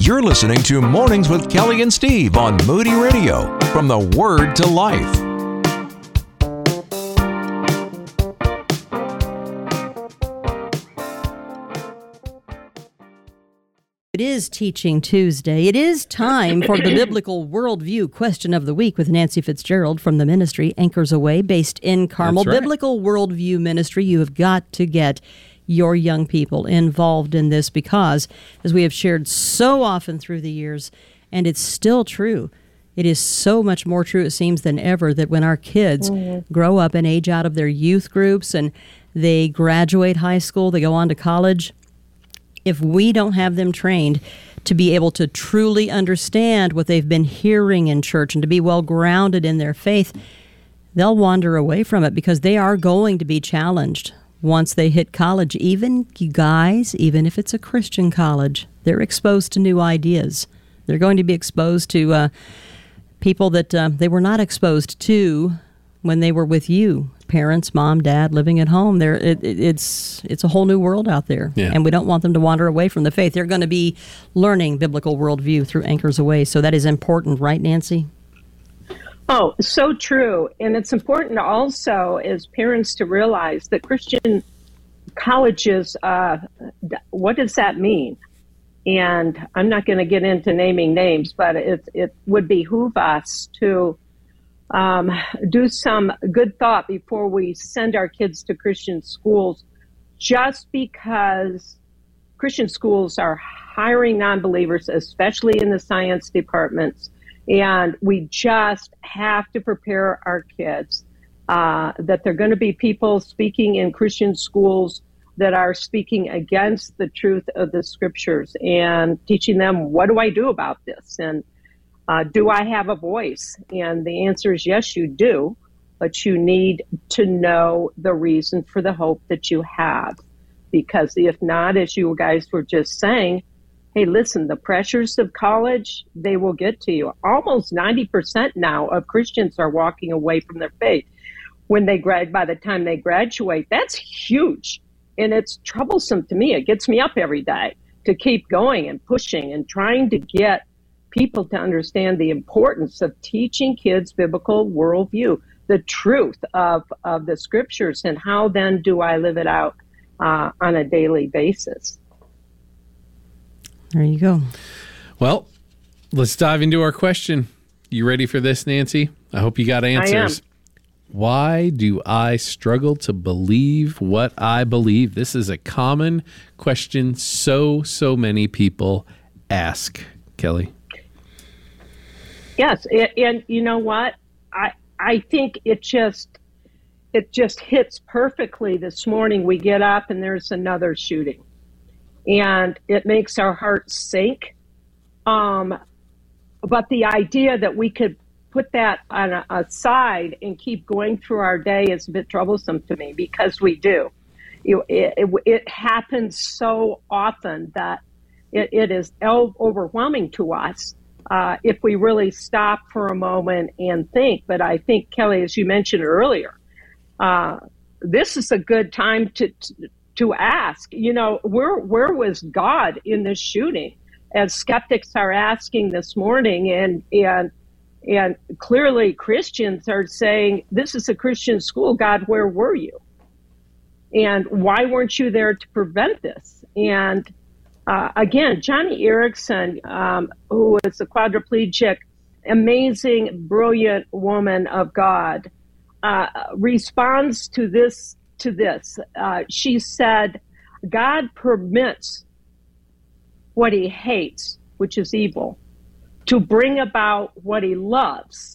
You're listening to Mornings with Kelly and Steve on Moody Radio, from the Word to Life. It is Teaching Tuesday. It is time for the Biblical Worldview Question of the Week with Nancy Fitzgerald from the ministry Anchors Away, based in Carmel. That's right. Biblical Worldview Ministry. You have got to get your young people involved in this because, as we have shared so often through the years, and it's still true, it is so much more true, it seems, than ever, that when our kids grow up and age out of their youth groups and they graduate high school, they go on to college, if we don't have them trained to be able to truly understand what they've been hearing in church and to be well grounded in their faith, they'll wander away from it because they are going to be challenged once they hit college. Even, you guys, even if it's a Christian college, they're exposed to new ideas. They're going to be exposed to people that they were not exposed to when they were with you. Parents, mom, dad, living at home. It's a whole new world out there, and we don't want them to wander away from the faith. They're going to be learning biblical worldview through Anchors Away, so that is important, right, Nancy? Oh, so true. And it's important also as parents to realize that Christian colleges, what does that mean? And I'm not going to get into naming names, but it would behoove us to do some good thought before we send our kids to Christian schools, just because Christian schools are hiring non-believers, especially in the science departments, and we just have to prepare our kids that they're going to be people speaking in Christian schools that are speaking against the truth of the scriptures and teaching them, what do I do about this? And do I have a voice? And the answer is yes, you do, but you need to know the reason for the hope that you have. Because if not, as you guys were just saying, hey, listen, the pressures of college, they will get to you. Almost 90% now of Christians are walking away from their faith when they by the time they graduate. That's huge. And it's troublesome to me. It gets me up every day to keep going and pushing and trying to get people to understand the importance of teaching kids biblical worldview, the truth of the scriptures, and how then do I live it out on a daily basis. There you go. Well, let's dive into our question. You ready for this, Nancy? I hope you got answers. I am. Why do I struggle to believe what I believe? This is a common question so many people ask, Kelly. Yes, and you know what? I think it just hits perfectly this morning. We get up and there's another shooting, and it makes our hearts sink. But the idea that we could put that on a side and keep going through our day is a bit troublesome to me, because we do. It happens so often that it is overwhelming to us. If we really stop for a moment and think. But I think, Kelly, as you mentioned earlier, this is a good time to ask, where was God in this shooting? As skeptics are asking this morning, and clearly Christians are saying, this is a Christian school, God, where were you? And why weren't you there to prevent this? And again, Joni Eareckson, who is a quadriplegic, amazing, brilliant woman of God, responds to this. She said, God permits what he hates, which is evil, to bring about what he loves,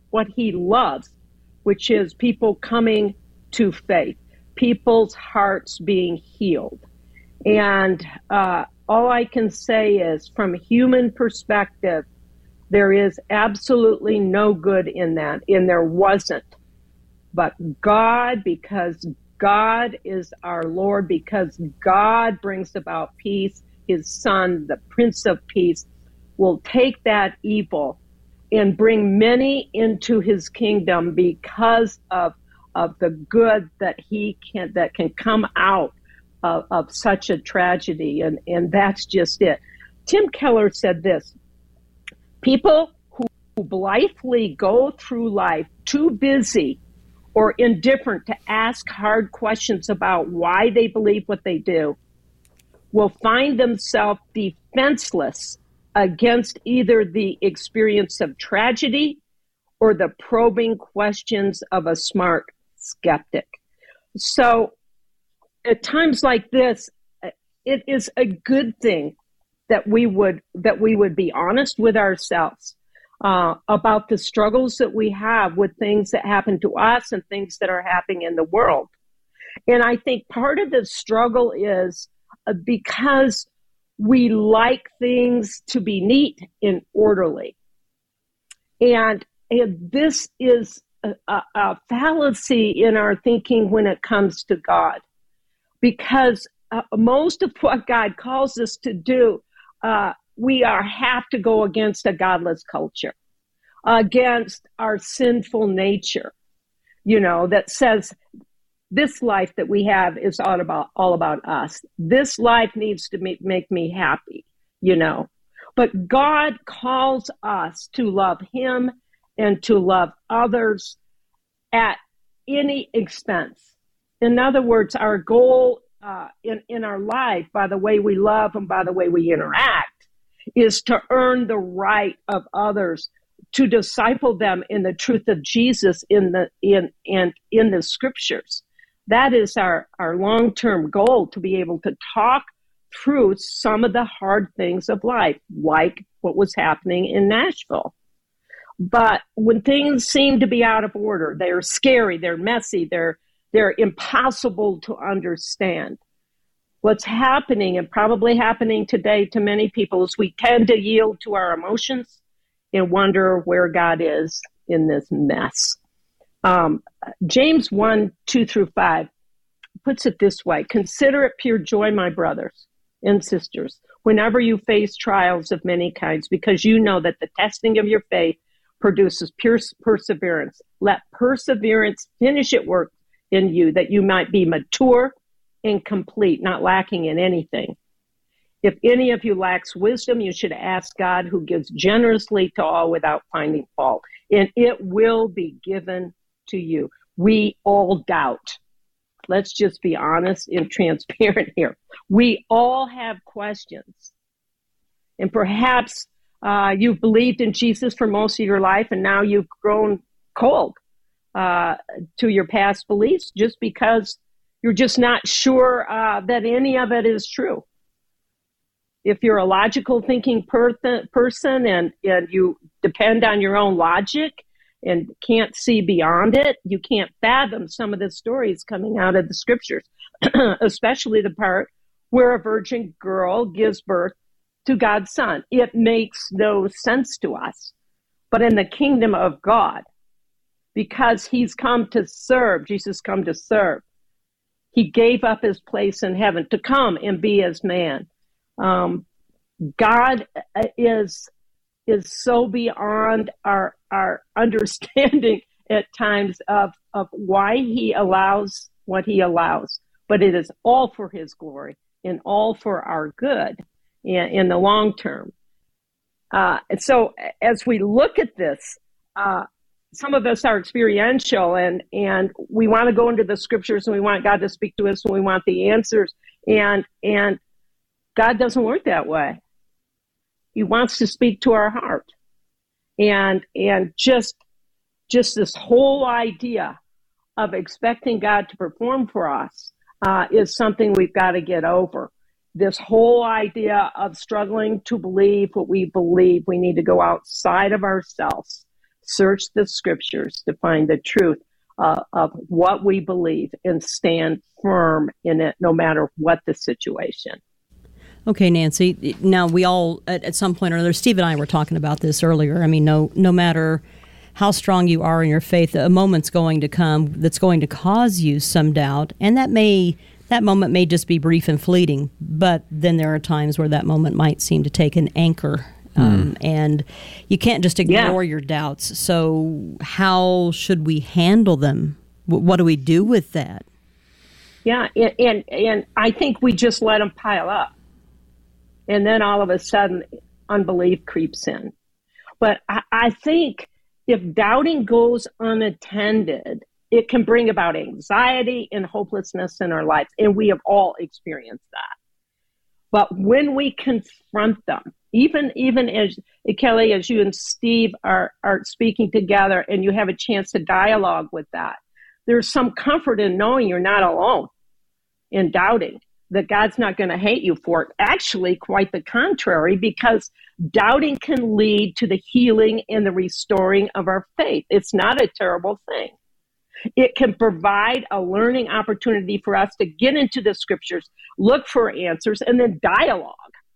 which is people coming to faith, people's hearts being healed. And all I can say is, from a human perspective, there is absolutely no good in that, and there wasn't. But God, because God is our Lord, because God brings about peace, his Son, the Prince of Peace, will take that evil and bring many into his kingdom because of the good that can come out of such a tragedy. And that's just it. Tim Keller said this: people who blithely go through life too busy or indifferent to ask hard questions about why they believe what they do will find themselves defenseless against either the experience of tragedy or the probing questions of a smart skeptic. So at times like this, it is a good thing that we would be honest with ourselves about the struggles that we have with things that happen to us and things that are happening in the world. And I think part of the struggle is because we like things to be neat and orderly. And this is a fallacy in our thinking when it comes to God, because most of what God calls us to do, we have to go against a godless culture, against our sinful nature, that says this life that we have is all about us. This life needs to make me happy, But God calls us to love Him and to love others at any expense. In other words, our goal in our life, by the way we love and by the way we interact, is to earn the right of others, to disciple them in the truth of Jesus in the scriptures. That is our long-term goal, to be able to talk through some of the hard things of life, like what was happening in Nashville. But when things seem to be out of order, they're scary, they're messy, they're impossible to understand. What's happening, and probably happening today to many people, is we tend to yield to our emotions and wonder where God is in this mess. James 1:2-5 puts it this way: consider it pure joy, my brothers and sisters, whenever you face trials of many kinds, because you know that the testing of your faith produces pure perseverance. Let perseverance finish its work in you, that you might be mature and complete, not lacking in anything. If any of you lacks wisdom, you should ask God, who gives generously to all without finding fault, and it will be given to you. We all doubt. Let's just be honest and transparent here. We all have questions. And perhaps you've believed in Jesus for most of your life, and now you've grown cold to your past beliefs just because you're just not sure that any of it is true. If you're a logical thinking person and you depend on your own logic and can't see beyond it, you can't fathom some of the stories coming out of the scriptures, especially the part where a virgin girl gives birth to God's son. It makes no sense to us. But in the kingdom of God, because he's come to serve, Jesus come to serve, he gave up his place in heaven to come and be as man. God is so beyond our understanding at times of why he allows what he allows, but it is all for his glory and all for our good in the long term. And so as we look at this, some of us are experiential and we want to go into the scriptures and we want God to speak to us and we want the answers. And God doesn't work that way. He wants to speak to our heart. And just this whole idea of expecting God to perform for us is something we've got to get over. This whole idea of struggling to believe what we believe, we need to go outside of ourselves, search the scriptures to find the truth of what we believe and stand firm in it no matter what the situation. Okay, Nancy, now we all, at some point or another, Steve and I were talking about this earlier. I mean, no matter how strong you are in your faith, a moment's going to come that's going to cause you some doubt, and that moment may just be brief and fleeting, but then there are times where that moment might seem to take an anchor, and you can't just ignore your doubts. So how should we handle them? What do we do with that? Yeah, and I think we just let them pile up. And then all of a sudden, unbelief creeps in. But I think if doubting goes unattended, it can bring about anxiety and hopelessness in our lives. And we have all experienced that. But when we confront them, even as Kelly, as you and Steve are speaking together and you have a chance to dialogue with that, there's some comfort in knowing you're not alone in doubting, that God's not going to hate you for it. Actually, quite the contrary, because doubting can lead to the healing and the restoring of our faith. It's not a terrible thing. It can provide a learning opportunity for us to get into the scriptures, look for answers, and then dialogue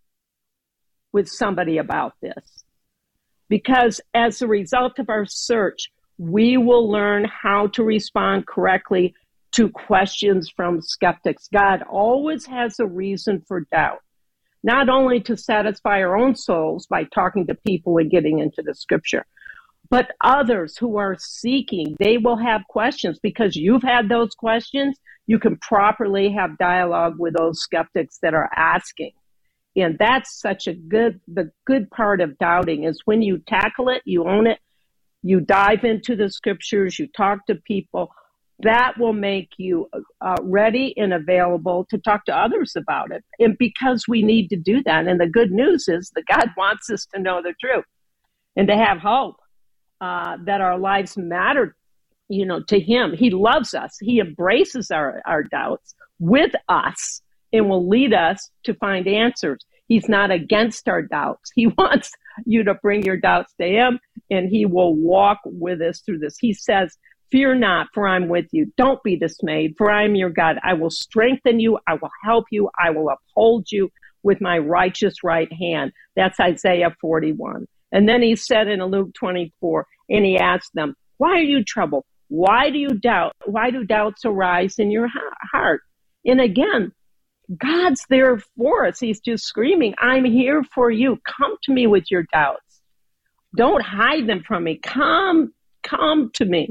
with somebody about this. Because as a result of our search, we will learn how to respond correctly to questions from skeptics. God always has a reason for doubt, not only to satisfy our own souls by talking to people and getting into the scripture, but others who are seeking, they will have questions. Because you've had those questions, you can properly have dialogue with those skeptics that are asking. And that's such the good part of doubting is when you tackle it, you own it, you dive into the scriptures, you talk to people, that will make you ready and available to talk to others about it. And because we need to do that. And the good news is that God wants us to know the truth and to have hope that our lives matter, to him. He loves us. He embraces our doubts with us and will lead us to find answers. He's not against our doubts. He wants you to bring your doubts to him, and he will walk with us through this. He says, "Fear not, for I'm with you. Don't be dismayed, for I am your God. I will strengthen you. I will help you. I will uphold you with my righteous right hand." That's Isaiah 41. And then he said in Luke 24, and he asked them, "Why are you troubled? Why do you doubt? Why do doubts arise in your heart?" And again, God's there for us. He's just screaming, "I'm here for you. Come to me with your doubts. Don't hide them from me. Come to me."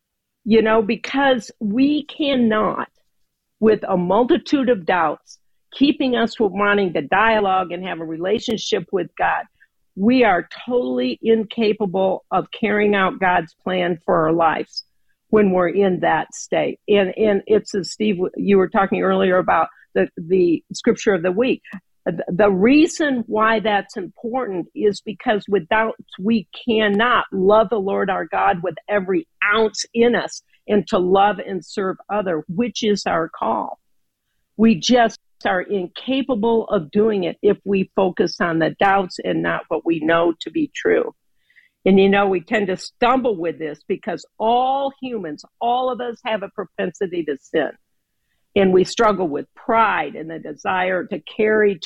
Because we cannot, with a multitude of doubts, keeping us from wanting to dialogue and have a relationship with God, we are totally incapable of carrying out God's plan for our lives when we're in that state. And it's as Steve, you were talking earlier about the scripture of the week. The reason why that's important is because without we cannot love the Lord our God with every ounce in us and to love and serve other, which is our call. We just are incapable of doing it if we focus on the doubts and not what we know to be true. And we tend to stumble with this because all humans, all of us have a propensity to sin. And we struggle with pride and the desire to cater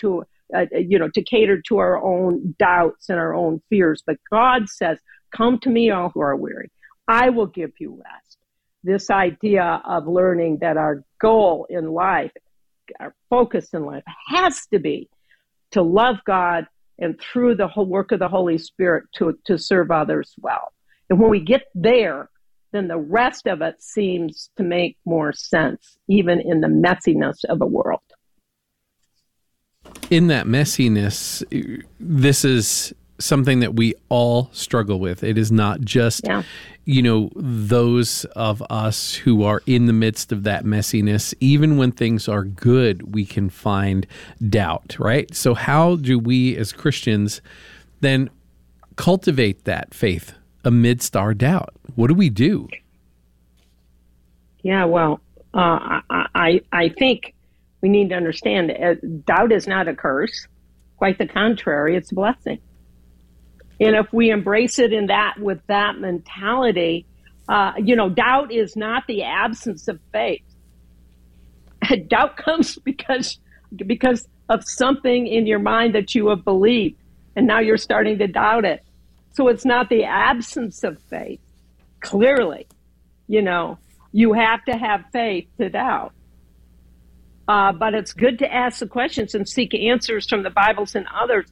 to our own doubts and our own fears. But God says, "Come to me, all who are weary. I will give you rest." This idea of learning that our goal in life, our focus in life has to be to love God and through the whole work of the Holy Spirit to serve others well. And when we get there, then the rest of it seems to make more sense, even in the messiness of a world. In that messiness, this is something that we all struggle with. It is not just, those of us who are in the midst of that messiness. Even when things are good, we can find doubt, right? So how do we as Christians then cultivate that faith amidst our doubt? What do we do? Yeah, well, I think we need to understand doubt is not a curse. Quite the contrary, it's a blessing. And if we embrace it with that mentality, doubt is not the absence of faith. Doubt comes because of something in your mind that you have believed, and now you're starting to doubt it. So it's not the absence of faith. Clearly, you have to have faith to doubt. But it's good to ask the questions and seek answers from the Bibles and others,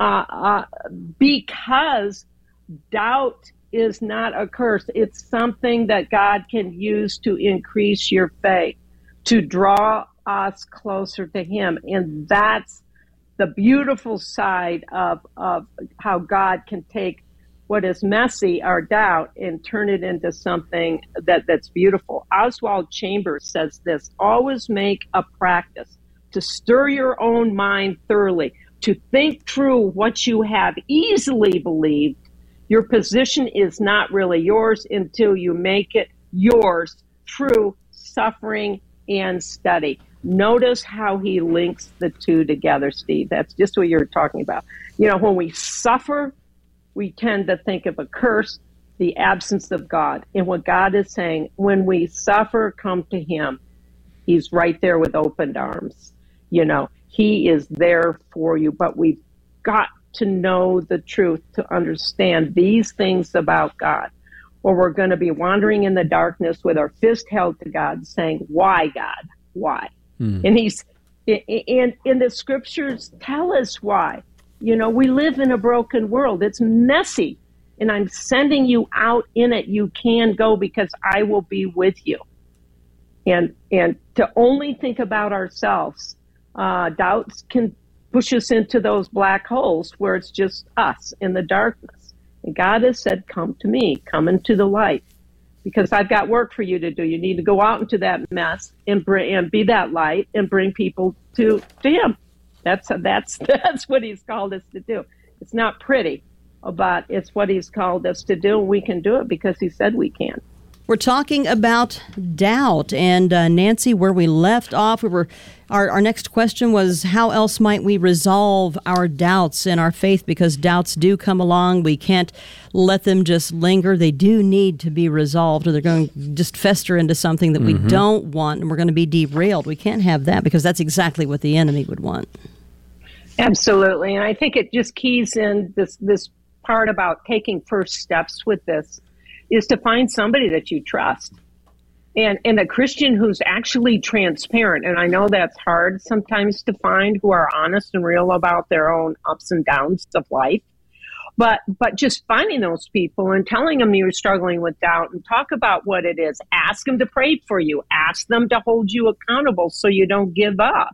because doubt is not a curse. It's something that God can use to increase your faith, to draw us closer to Him. And that's the beautiful side of how God can take what is messy, our doubt, and turn it into something that's beautiful. Oswald Chambers says this: always make a practice to stir your own mind thoroughly, to think through what you have easily believed. Your position is not really yours until you make it yours through suffering and study. Notice how he links the two together, Steve. That's just what you're talking about. When we suffer, we tend to think of a curse, the absence of God. And what God is saying, when we suffer, come to him. He's right there with opened arms. He is there for you. But we've got to know the truth to understand these things about God, or we're going to be wandering in the darkness with our fist held to God saying, why, God? Why? And and the scriptures tell us why. We live in a broken world. It's messy, and I'm sending you out in it. You can go because I will be with you. And to only think about ourselves, doubts can push us into those black holes where it's just us in the darkness. And God has said, come to me, come into the light, because I've got work for you to do. You need to go out into that mess and be that light and bring people to him. That's what he's called us to do. It's not pretty, but it's what he's called us to do. And we can do it because he said we can. We're talking about doubt. And Nancy, where we left off, our next question was, how else might we resolve our doubts in our faith? Because doubts do come along. We can't let them just linger. They do need to be resolved, or they're going to just fester into something that we don't want, and we're going to be derailed. We can't have that, because that's exactly what the enemy would want. Absolutely. And I think it just keys in this part about taking first steps with this, is to find somebody that you trust, and a Christian who's actually transparent. And I know that's hard sometimes to find, who are honest and real about their own ups and downs of life. But just finding those people and telling them you're struggling with doubt, and talk about what it is. Ask them to pray for you. Ask them to hold you accountable so you don't give up,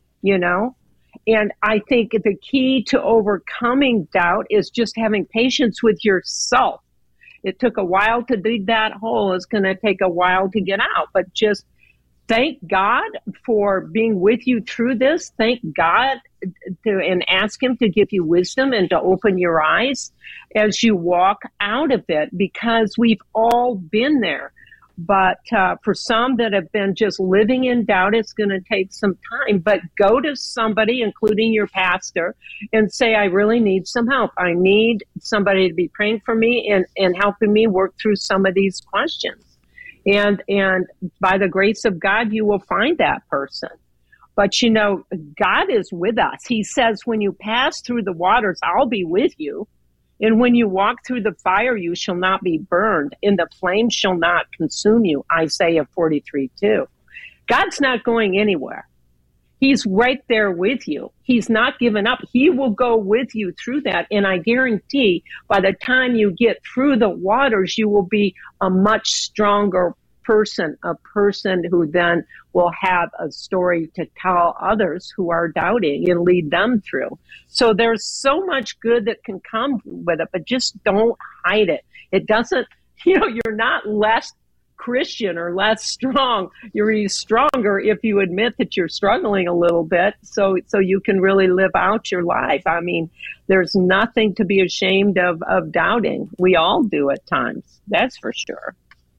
And I think the key to overcoming doubt is just having patience with yourself. It took a while to dig that hole. It's going to take a while to get out. But just thank God for being with you through this. Thank God and ask him to give you wisdom and to open your eyes as you walk out of it, because we've all been there. But for some that have been just living in doubt, it's going to take some time. But go to somebody, including your pastor, and say, I really need some help. I need somebody to be praying for me and helping me work through some of these questions. And by the grace of God, you will find that person. But, God is with us. He says, when you pass through the waters, I'll be with you. And when you walk through the fire, you shall not be burned, and the flame shall not consume you. Isaiah 43:2. God's not going anywhere. He's right there with you. He's not given up. He will go with you through that. And I guarantee by the time you get through the waters, you will be a much stronger person, a person who then will have a story to tell others who are doubting and lead them through. So there's so much good that can come with it, but just don't hide it. It doesn't, you're not less Christian or less strong. You're even stronger if you admit that you're struggling a little bit, so you can really live out your life. I mean, there's nothing to be ashamed of doubting. We all do at times. That's for sure.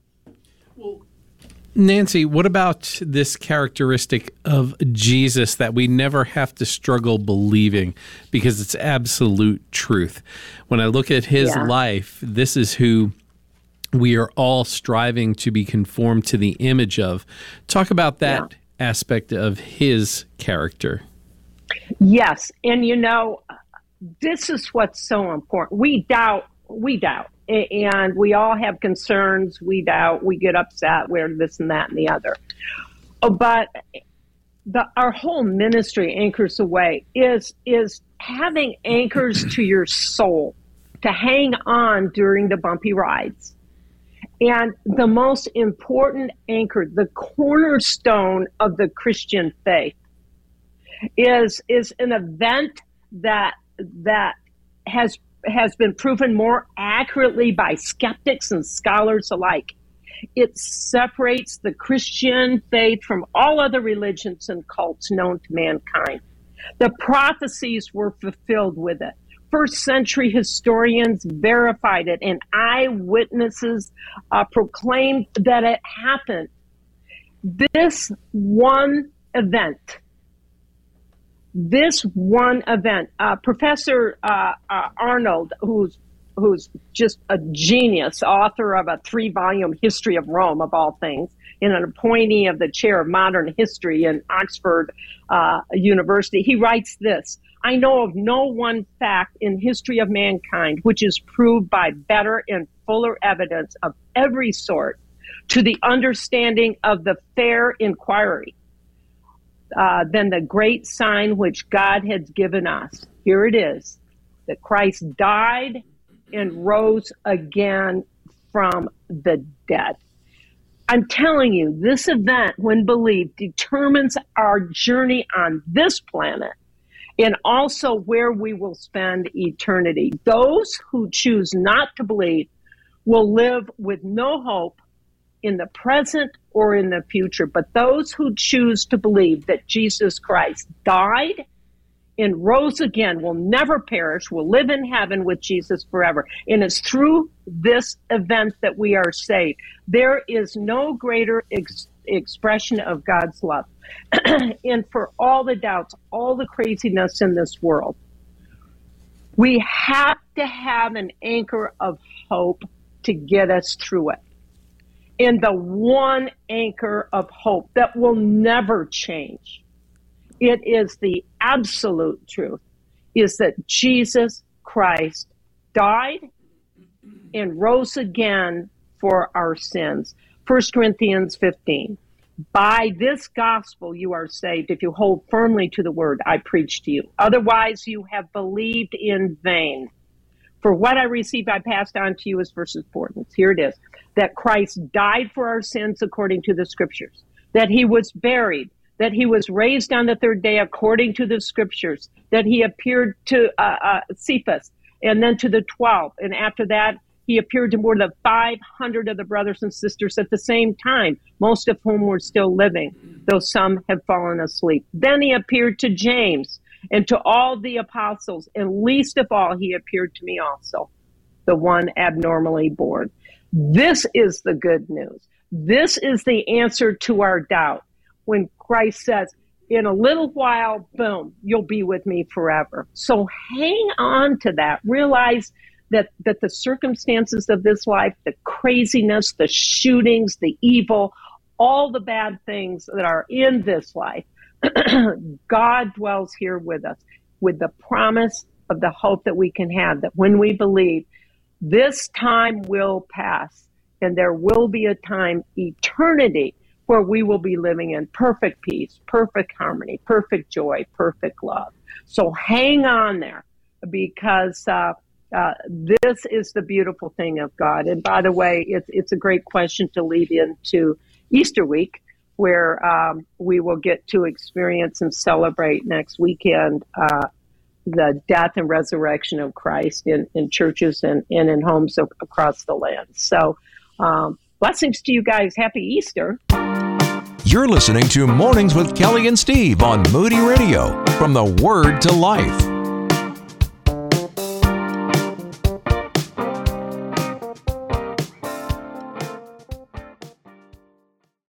Well, Nancy, what about this characteristic of Jesus that we never have to struggle believing because it's absolute truth? When I look at his life, this is who we are all striving to be conformed to the image of. Talk about that aspect of his character. Yes. And this is what's so important. We doubt. And we all have concerns. We doubt. We get upset. We're this and that and the other. But our whole ministry, Anchors Away, is having anchors to your soul to hang on during the bumpy rides. And the most important anchor, the cornerstone of the Christian faith, is an event that has been proven more accurately by skeptics and scholars alike. It separates the Christian faith from all other religions and cults known to mankind. The prophecies were fulfilled with it. First-century historians verified it, and eyewitnesses proclaimed that it happened. This one event, Professor Arnold, who's just a genius, author of a 3-volume history of Rome, of all things, and an appointee of the chair of modern history in Oxford University, he writes this: I know of no one fact in history of mankind which is proved by better and fuller evidence of every sort to the understanding of the fair inquiry than the great sign which God has given us. Here it is, that Christ died and rose again from the dead. I'm telling you, this event, when believed, determines our journey on this planet and also where we will spend eternity. Those who choose not to believe will live with no hope in the present or in the future. But those who choose to believe that Jesus Christ died and rose again will never perish, will live in heaven with Jesus forever. And it's through this event that we are saved. There is no greater expression of God's love. And for all the doubts, all the craziness in this world, we have to have an anchor of hope to get us through it. And the one anchor of hope that will never change, it is the absolute truth, is that Jesus Christ died and rose again for our sins. 1 Corinthians 15. By this gospel you are saved if you hold firmly to the word I preach to you. Otherwise you have believed in vain. For what I received I passed on to you as first importance. Here it is. That Christ died for our sins according to the scriptures. That he was buried. That he was raised on the third day according to the scriptures. That he appeared to Cephas and then to the 12. And after that, he appeared to more than 500 of the brothers and sisters at the same time, most of whom were still living, though some had fallen asleep. Then he appeared to James and to all the apostles, and least of all, he appeared to me also, the one abnormally born. This is the good news. This is the answer to our doubt. When Christ says, in a little while, boom, you'll be with me forever. So hang on to that. Realize that the circumstances of this life, the craziness, the shootings, the evil, all the bad things that are in this life, God dwells here with us, with the promise of the hope that we can have, that when we believe, this time will pass, and there will be a time, eternity, where we will be living in perfect peace, perfect harmony, perfect joy, perfect love. So hang on there, because this is the beautiful thing of God. And by the way, it's a great question to lead into Easter week, where we will get to experience and celebrate next weekend the death and resurrection of Christ in churches and in homes across the land. So blessings to you guys. Happy Easter. You're listening to Mornings with Kelly and Steve on Moody Radio, from the Word to Life.